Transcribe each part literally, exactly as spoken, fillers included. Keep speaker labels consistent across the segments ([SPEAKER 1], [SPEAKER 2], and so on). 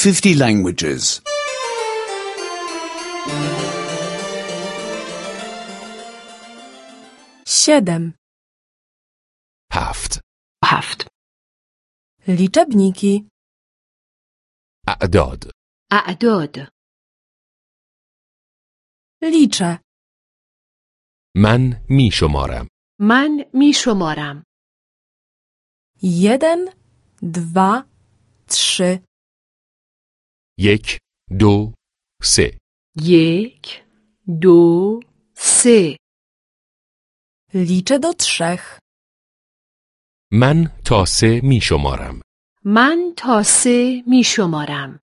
[SPEAKER 1] fifty languages.
[SPEAKER 2] Siedem.
[SPEAKER 3] هفت.
[SPEAKER 4] هفت.
[SPEAKER 2] Liczebniki.
[SPEAKER 3] أعداد.
[SPEAKER 4] أعداد.
[SPEAKER 2] Liczę.
[SPEAKER 3] من می شمارم.
[SPEAKER 4] من می شمارم.
[SPEAKER 2] Jeden, dwa, trzy.
[SPEAKER 3] یک، دو، سه.
[SPEAKER 4] یک، دو، سه.
[SPEAKER 2] Liczę do trzech.
[SPEAKER 3] من تا سه می شمارم.
[SPEAKER 4] من تا سه می شمارم.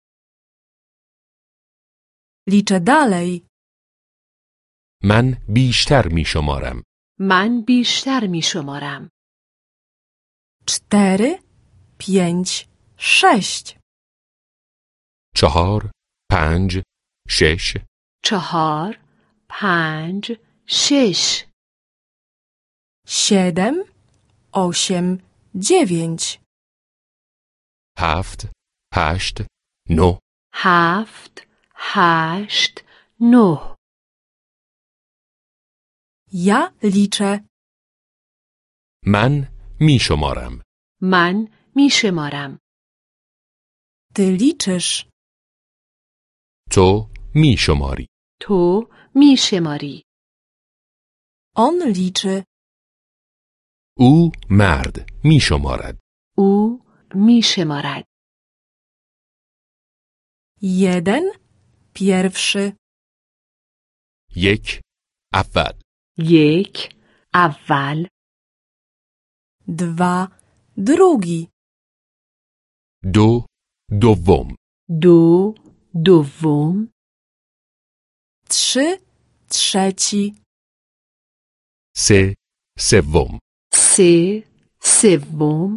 [SPEAKER 2] Liczę dalej.
[SPEAKER 3] من بیشتر می شمارم.
[SPEAKER 4] من بیشتر می شمارم.
[SPEAKER 2] Cztery, pięć, sześć.
[SPEAKER 3] چهار، پنج، شش.
[SPEAKER 4] چهار، پنج، شش.
[SPEAKER 2] Siedem, osiem, dziewięć.
[SPEAKER 3] هفت، هشت، نه.
[SPEAKER 4] هفت، هشت، نه.
[SPEAKER 2] Ja liczę.
[SPEAKER 3] من می شمارم.
[SPEAKER 4] من می شمارم.
[SPEAKER 2] Ty liczysz.
[SPEAKER 3] تو می شماری.
[SPEAKER 4] تو می شماری.
[SPEAKER 2] On liczy.
[SPEAKER 3] او مرد می شمارد.
[SPEAKER 4] او می شمارد.
[SPEAKER 2] Jeden, pierwszy.
[SPEAKER 3] یک، اول.
[SPEAKER 4] یک، اول.
[SPEAKER 2] Dwa, drugi.
[SPEAKER 3] دو، دوم.
[SPEAKER 4] دو، دوم.
[SPEAKER 2] Trzy, trzeci.
[SPEAKER 3] سه، سوم.
[SPEAKER 4] سه، سوم.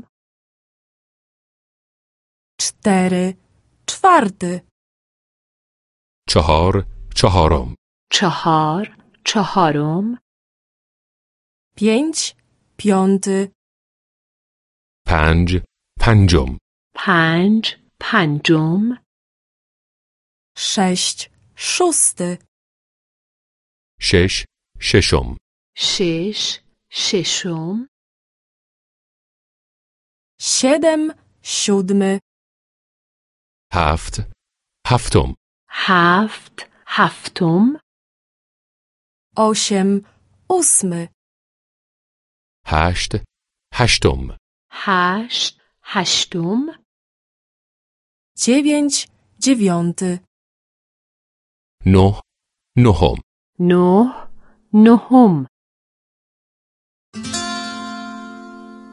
[SPEAKER 2] Cztery, czwarty.
[SPEAKER 3] چهار، چهارم.
[SPEAKER 4] چهار، چهارم.
[SPEAKER 2] Pięć, piąty.
[SPEAKER 3] پنج، پنجم.
[SPEAKER 4] پنج، پنجم.
[SPEAKER 2] Sześć, szósty.
[SPEAKER 3] شش، ششم.
[SPEAKER 4] شش، ششم.
[SPEAKER 2] Siedem, siódmy.
[SPEAKER 3] هفت، هفتم.
[SPEAKER 4] هفت، هفتم.
[SPEAKER 2] Osiem, ósmy.
[SPEAKER 3] هشت، هشتم.
[SPEAKER 4] هشت، هشتم.
[SPEAKER 2] Dziewięć, dziewiąty.
[SPEAKER 3] نه، نهم.
[SPEAKER 4] نه، نهم.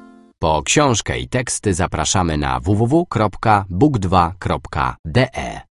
[SPEAKER 5] Po książkę i teksty zapraszamy na w w w kropka book dwa kropka d e.